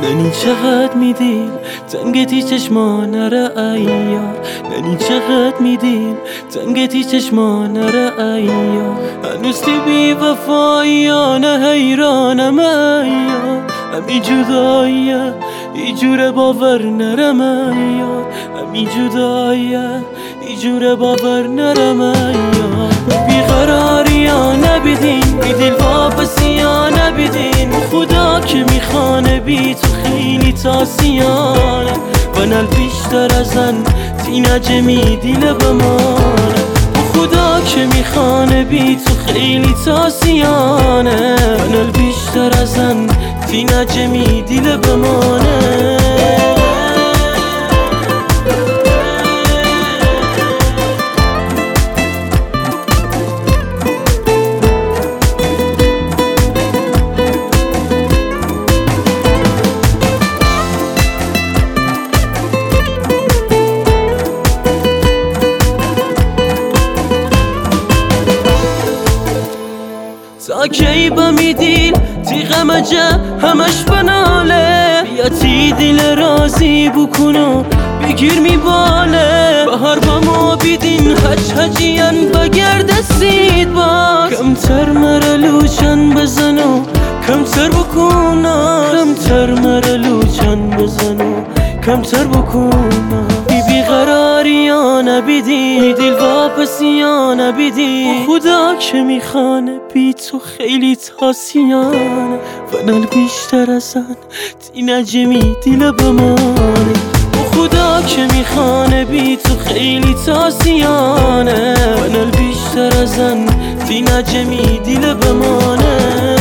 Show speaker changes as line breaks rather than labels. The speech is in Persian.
ننی چقدر میدیم تنگتی چشمانه را ایار، ننی چقدر میدیم تنگتی چشمانه را ایار. هنوز تی بی وفایانه حیرانم ایار، همی جداییه ای جور باور نرم ایار، همی جداییه ای جور باور نرم ایار. بیقراری ها نبیدین بی دل واپسی ها نبیدین، خدا که میخوانه بی تو خیلی تاسیانه و نل بیشتر ازن تی نجمی دیل بمانه. خدا که میخوانه بی تو خیلی تاسیانه و نل بیشتر ازن تی نجمی دیل بمانه. تا کی بمیدیل تی غمجه همش بناله، بیا تی دل رازی بکنو بگیر میباله. بهار با ما بیدین هج هجیان بگرد سید باز، کمتر مرلوچن بزنو کمتر بکنه، کمتر مرلوچن بزنو کمتر بکنه. بیقراری ها نبیدی دل واپسی ها نبیدی، خدا که میخوانه بی تو خیلی تاسیانه و نل بیشتر ازن تی نجمی دیل بمانه. خدا که میخوانه بی تو خیلی تاسیانه و نل بیشتر ازن تی نجمی دیل بمانه.